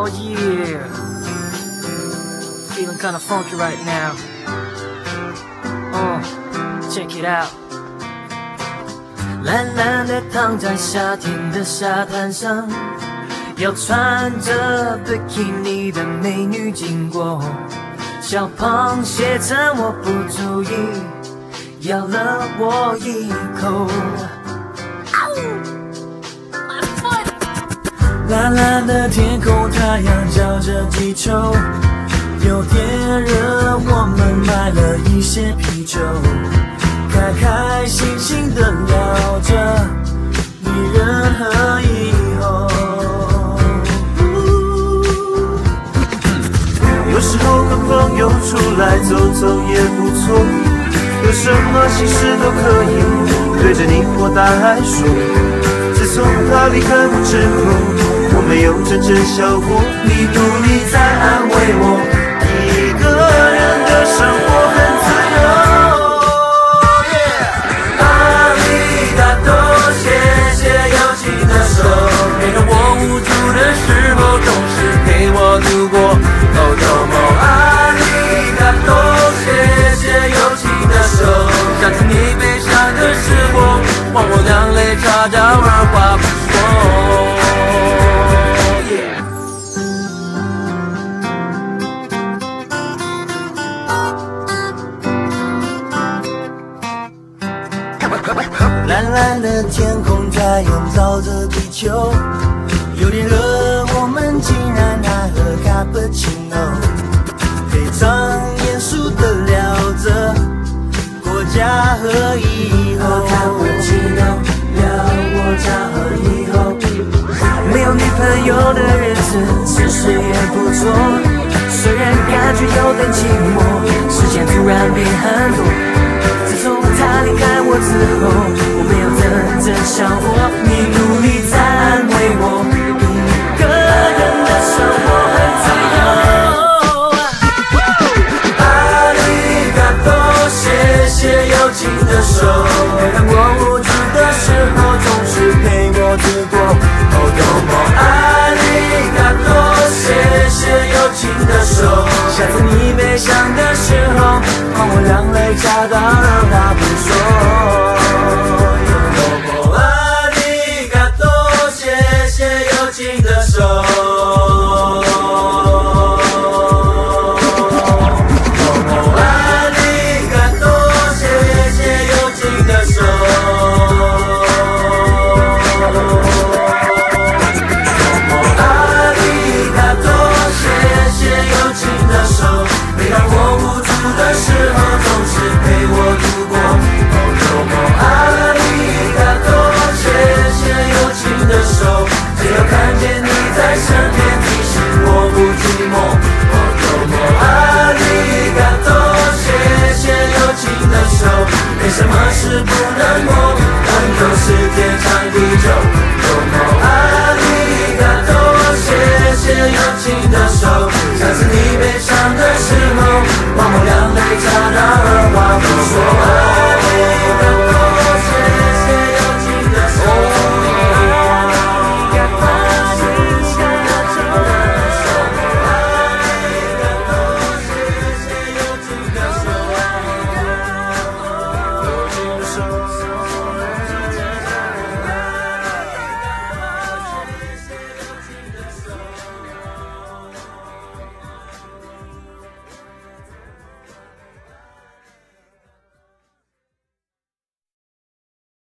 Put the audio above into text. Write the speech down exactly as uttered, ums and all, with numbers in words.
Oh yeah, feeling kinda funky right now. Oh, check it out. 懒懒地躺在夏天的沙滩上，有穿着比基尼的美女经过，小螃蟹趁我不注意咬了我一口。蓝蓝的天空，太阳照着地球，有点热，我们买了一些啤酒，开开心心的聊着你人和以后。有时候跟朋友出来走走也不错，有什么心事都可以对着你或大海说。自从他离开我之后，我没有真正笑过，你努力在安慰我，一个人的生活很自由。阿里嘎多，谢谢友情的手，陪着我无助的时候，总是陪我度过。哦多么阿里嘎多，谢谢友情的手，下次你悲伤的时候，换我两肋插刀，二话不说。蓝蓝的天空，太阳照着地球，有点热，我们竟然还喝卡布奇诺，非常严肃的聊着国家和以后。卡布奇诺聊国家和以后，没有女朋友的日子其实也不错，虽然感觉有点寂寞，时间突然变很多。自从他离开我之后，我没有真正想我，你努力在安慰我，一个人的生活很自由。阿里嘎多，谢谢友情的手，当我无助的时候，总是陪我度过。哦多么阿里嘎多，谢谢友情的手，下次你悲伤的时候，换我两肋插刀。